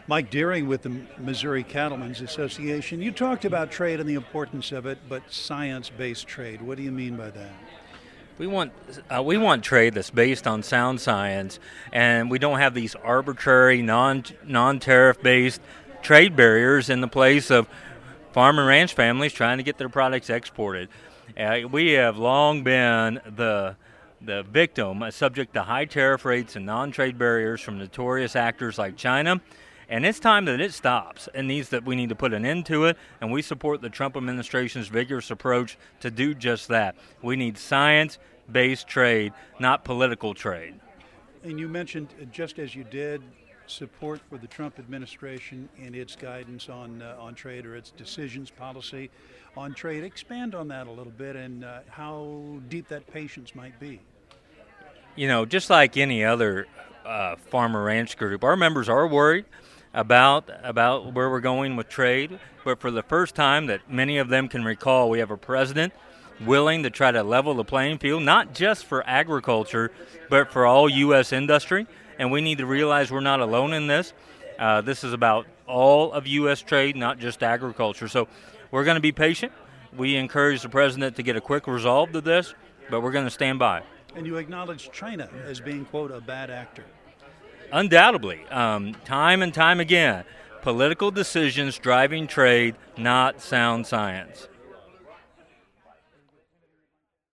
Mike Deering with the Missouri Cattlemen's Association. You talked about trade and the importance of it, but science-based trade. What do you mean by that? We want trade that's based on sound science, and we don't have these arbitrary non-tariff based trade barriers in the place of farm and ranch families trying to get their products exported. We have long been the victim, subject to high tariff rates and non-trade barriers from notorious actors like China. And it's time that it stops. We need to put an end to it, and we support the Trump administration's vigorous approach to do just that. We need science-based trade, not political trade. And you mentioned, just as you did, support for the Trump administration and its guidance on trade, or its decisions, policy on trade. Expand on that a little bit, and how deep that patience might be. You know, just like any other farmer ranch group, our members are worried about where we're going with trade, but for the first time that many of them can recall, we have a president willing to try to level the playing field, not just for agriculture, but for all U.S. industry, and we need to realize we're not alone in this. This is about all of U.S. trade, not just agriculture. So we're going to be patient. We encourage the president to get a quick resolve to this, but we're going to stand by. And you acknowledge China as being, quote, a bad actor. Undoubtedly, time and time again, political decisions driving trade, not sound science.